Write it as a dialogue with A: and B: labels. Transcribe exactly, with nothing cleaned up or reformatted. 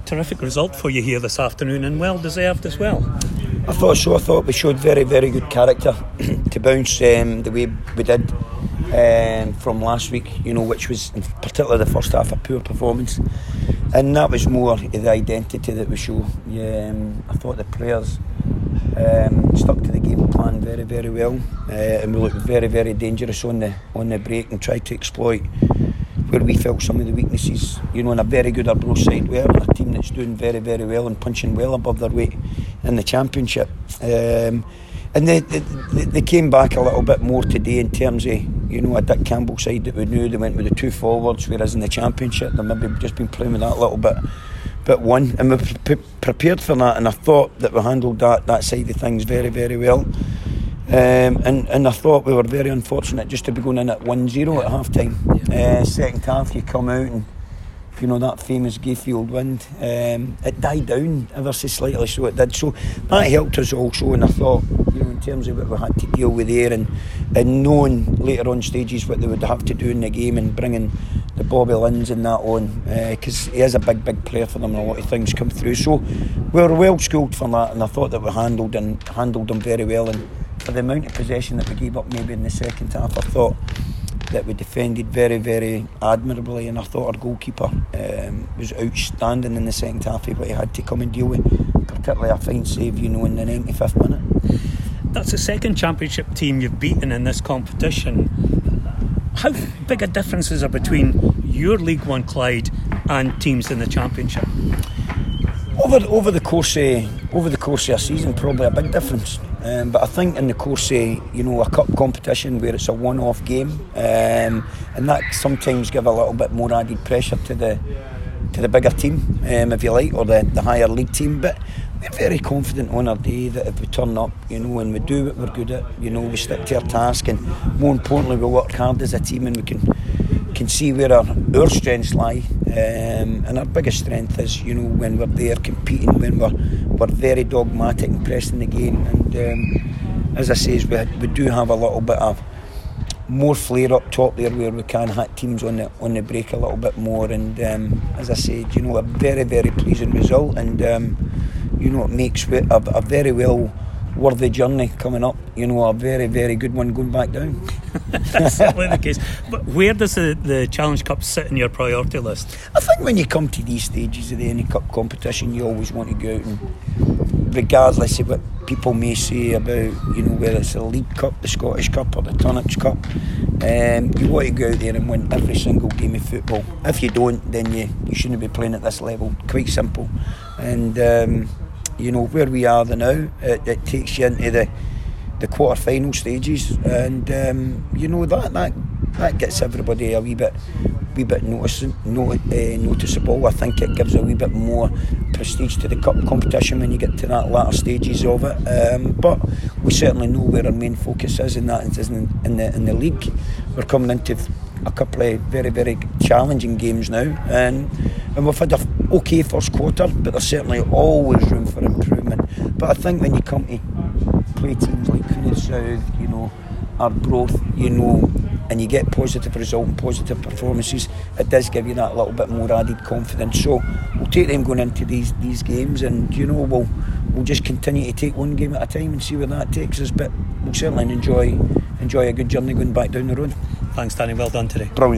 A: terrific result for you here this afternoon, and well deserved as well.
B: I thought so. I thought we showed very, very good character to bounce um, the way we did um, from last week, you know, which was in particular the first half a poor performance, and that was more the identity that we show. Um, I thought the players um, stuck to the game plan very, very well, uh, and we looked very, very dangerous on the on the break and tried to exploit where we felt some of the weaknesses, you know, in a very good Arbroath side. We're a team that's doing very, very well and punching well above their weight in the Championship. Um, and they, they, they came back a little bit more today in terms of, you know, a Dick Campbell side that we knew. They went with the two forwards, whereas in the Championship they've maybe just been playing with that little bit, bit one. And we pre- prepared for that, and I thought that we handled that, that side of things very, very well. Um, and, and I thought we were very unfortunate just to be going in at one zero at half time. Uh, second half you come out and, you know, that famous Gayfield wind, um, it died down ever so slightly, so it did. So that helped us also, and I thought, you know, in terms of what we had to deal with there, and, and knowing later on stages what they would have to do in the game, and bringing the Bobby Linds and that on, because uh, he is a big, big player for them, and a lot of things come through. So we were well schooled for that, and I thought that we handled and handled them very well. And for the amount of possession that we gave up maybe in the second half, I thought that we defended very, very admirably, and I thought our goalkeeper um, was outstanding in the second half of what he had to come and deal with, particularly a fine save, you know, in the ninety-fifth minute.
A: That's the second Championship team you've beaten in this competition. How big a difference is there between your League One Clyde and teams in the Championship?
B: Over over the course of over the course of a season, probably a big difference. Um, but I think in the course of, you know, a cup competition where it's a one-off game, um, and that sometimes give a little bit more added pressure to the to the bigger team, um, if you like, or the, the higher league team. But we're very confident on our day that if we turn up, you know, and we do what we're good at, you know, we stick to our task, and more importantly, we work hard as a team, and we can can see where our, our strengths lie, um, and our biggest strength is, you know, when we're there competing, when we're we're very dogmatic and pressing the game. And um, as I say, we, we do have a little bit of more flair up top there, where we can hit teams on the on the break a little bit more. And um, as I said, you know, a very, very pleasing result, and um, you know, it makes a, a very well worthy journey coming up, you know, a very, very good one going back down.
A: That's certainly the case. But where does the, the Challenge Cup sit in your priority list?
B: I think when you come to these stages of the any cup competition, you always want to go out and, regardless of what people may say about, you know, whether it's the League Cup, the Scottish Cup or the Turnips Cup, um, you want to go out there and win every single game of football. If you don't, then you, you shouldn't be playing at this level. Quite simple. And um, you know, where we are now, it, it takes you into the the quarter final stages, and um, you know, that that that gets everybody a wee bit wee bit notice, no, uh, noticeable. I think it gives a wee bit more prestige to the cup competition when you get to that latter stages of it. Um, but we certainly know where our main focus is, and that is in, in the in the league. We're coming into a couple of very, very challenging games now, and and we've had a okay first quarter, but there's certainly always room for improvement. But I think when you come to play teams like Queen of South, you know, Arbroath, you know, and you get positive result and positive performances, it does give you that little bit more added confidence. So we'll take them going into these these games, and you know, we'll we'll just continue to take one game at a time and see where that takes us. But we'll certainly enjoy enjoy a good journey going back down the road.
A: Thanks, Danny. Well done today.
B: Brilliant.